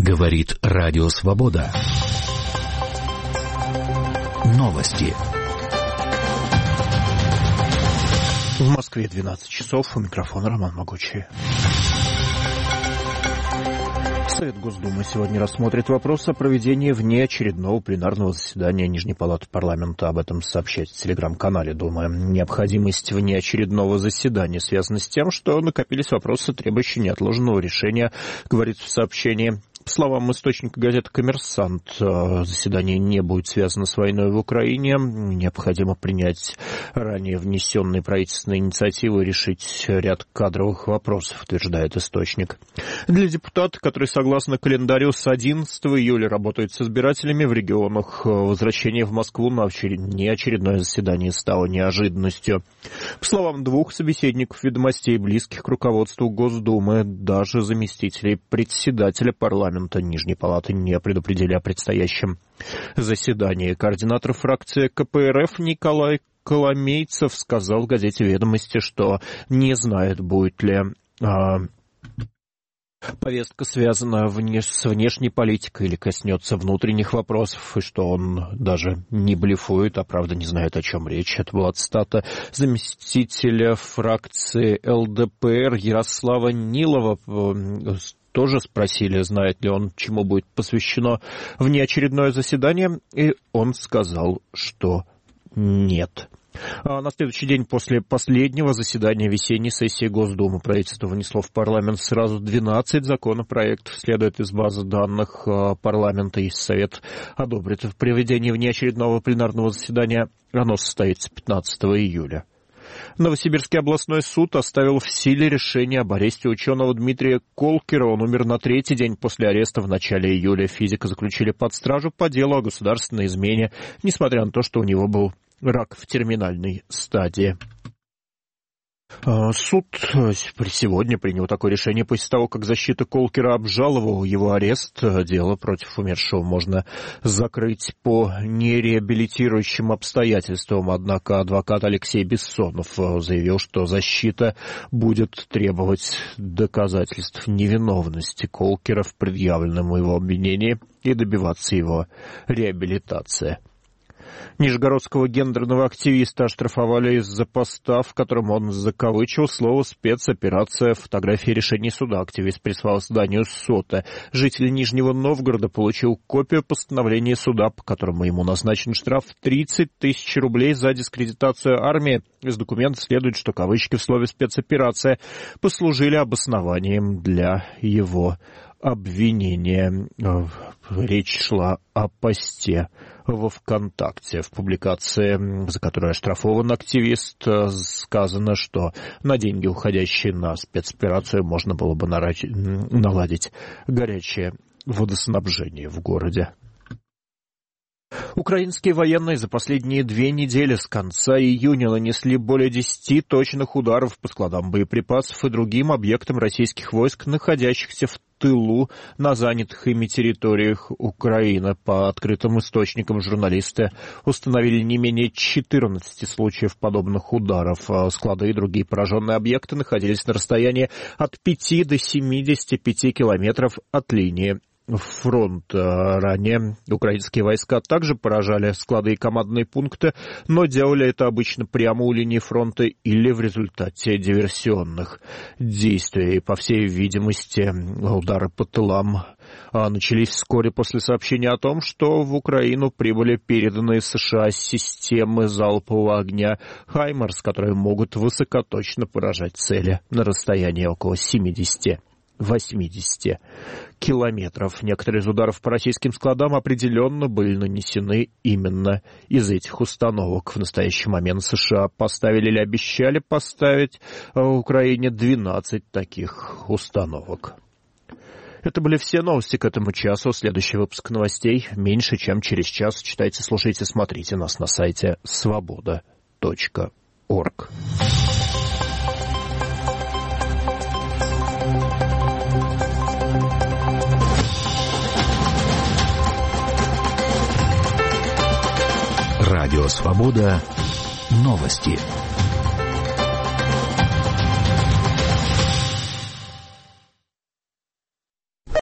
Говорит Радио Свобода. Новости. В Москве 12 часов. У микрофона Роман Могучий. Совет Госдумы сегодня рассмотрит вопрос о проведении внеочередного пленарного заседания Нижней палаты парламента. Об этом сообщает в телеграм-канале Думы. Необходимость внеочередного заседания связана с тем, что накопились вопросы, требующие неотложного решения, говорится в сообщении. По словам источника газеты «Коммерсант», заседание не будет связано с войной в Украине. Необходимо принять ранее внесенные правительственные инициативы и решить ряд кадровых вопросов, утверждает источник. Для депутатов, которые согласно календарю с 11 июля работают с избирателями в регионах, возвращение в Москву на неочередное заседание стало неожиданностью. По словам двух собеседников «Ведомостей», близких к руководству Госдумы, даже заместителей председателя парламента Нижней палаты не предупредили о предстоящем заседании. Координатор фракции КПРФ Николай Коломейцев сказал в газете «Ведомости», что не знает, будет ли повестка связана с внешней политикой или коснется внутренних вопросов, и что он даже не блефует, а правда не знает, о чем речь. Это была цитата заместителя фракции ЛДПР Ярослава Нилова. Тоже спросили, знает ли он, чему будет посвящено внеочередное заседание, и он сказал, что нет. На следующий день после последнего заседания весенней сессии Госдумы правительство внесло в парламент сразу 12 законопроектов. Следует из базы данных парламента, и Совет одобрит проведение внеочередного пленарного заседания. Оно состоится 15 июля. Новосибирский областной суд оставил в силе решение об аресте ученого Дмитрия Колкера. Он умер на третий день после ареста в начале июля. Физика заключили под стражу по делу о государственной измене, несмотря на то, что у него был рак в терминальной стадии. Суд сегодня принял такое решение после того, как защита Колкера обжаловала его арест. Дело против умершего можно закрыть по нереабилитирующим обстоятельствам. Однако адвокат Алексей Бессонов заявил, что защита будет требовать доказательств невиновности Колкера в предъявленном его обвинении и добиваться его реабилитации. Нижегородского гендерного активиста оштрафовали из-за поста, в котором он закавычил слово «спецоперация». Фотографии решений суда активист прислал изданию «Сота». Житель Нижнего Новгорода получил копию постановления суда, по которому ему назначен штраф в 30 тысяч рублей за дискредитацию армии. Из документа следует, что кавычки в слове «спецоперация» послужили обоснованием для его обвинения. Речь шла о посте во ВКонтакте. В публикации, за которую оштрафован активист, сказано, что на деньги, уходящие на спецоперацию, можно было бы наладить горячее водоснабжение в городе. Украинские военные за последние 2 недели с конца июня нанесли более 10 точных ударов по складам боеприпасов и другим объектам российских войск, находящихся в тылу на занятых ими территориях Украины. По открытым источникам журналисты установили не менее 14 случаев подобных ударов. Склады и другие пораженные объекты находились на расстоянии от 5 до 75 километров от линии фронта. Ранее украинские войска также поражали склады и командные пункты, но делали это обычно прямо у линии фронта или в результате диверсионных действий. По всей видимости, удары по тылам начались вскоре после сообщения о том, что в Украину прибыли переданные США системы залпового огня «Хаймарс», которые могут высокоточно поражать цели на расстоянии около 70-80 километров. Некоторые из ударов по российским складам определенно были нанесены именно из этих установок. В настоящий момент США поставили или обещали поставить в Украине 12 таких установок. Это были все новости к этому часу. Следующий выпуск новостей меньше, чем через час. Читайте, слушайте, смотрите нас на сайте svoboda.org. Радио «Свобода». Новости.